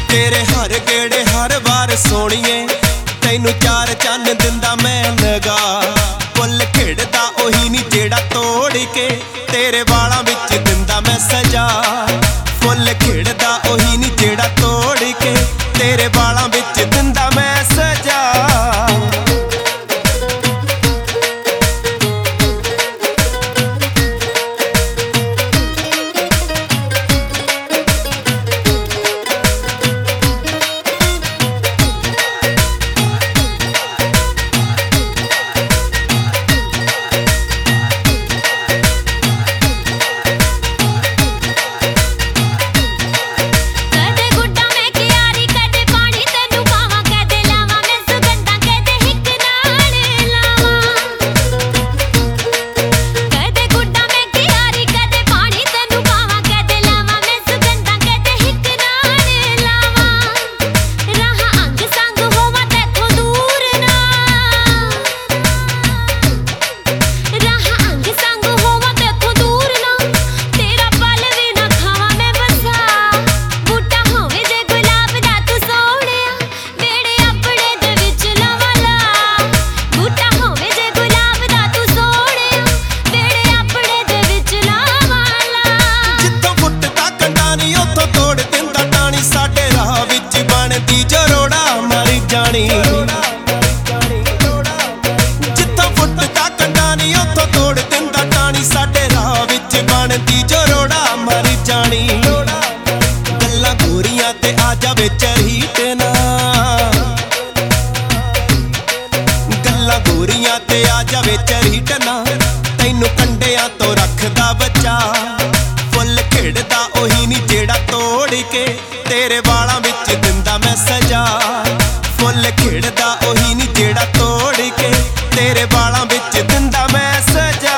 तेरे हर गेड़े हर बार सोणीए तैनू चार चन्न दिंदा मैं नगा। फुल खिड़दा ओही नी जेड़ा तोड़ के तेरे वालां विच दिंदा मैं सजा। फुल खिड़दा ओही नी जेड़ा तोड़ के तेरे वालां विच दिंदा मैं सजा। जित्थों फुटदा कंडा नी उत्थों तोड़ दिंदा टाणी साडे राह विच बनदी जो रोड़ा मर जानी। गल्लां गोरियां ते आ जावे चरीट ना, गल्लां गोरियां ते आ जावे चरीट ना। तैनू कंडियां तो रखदा बचा। फुल खिड़दा ओही नी जेड़ा तोड़ के तेरे वालां विच दिंदा मैं सजा। फुल खिड़दा ओही नी जेड़ा तोड़ के तेरे वालां विच दिंदा मैं सजा।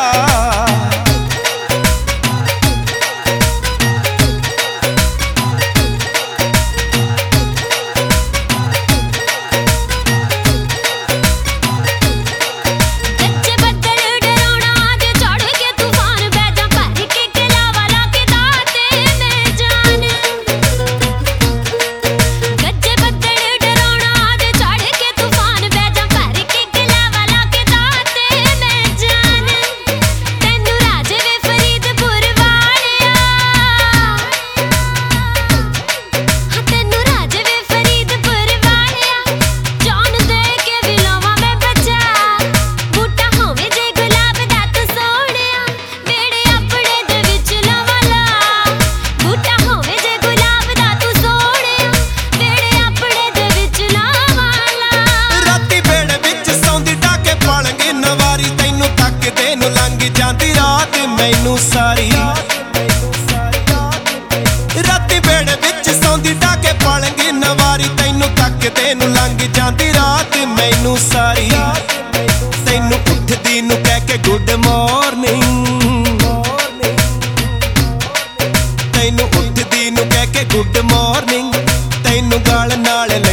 मैनू सारी राती बेड़े विच सौंदी डाके पालंगी नवारी। तैनू तकदे नू लंघ जांदी रात मैनू सारी। तैनू उठदी नू कह के गुड मॉर्निंग, तैनू उठदी नू कह के गुड मॉर्निंग। तैनू गाल नाल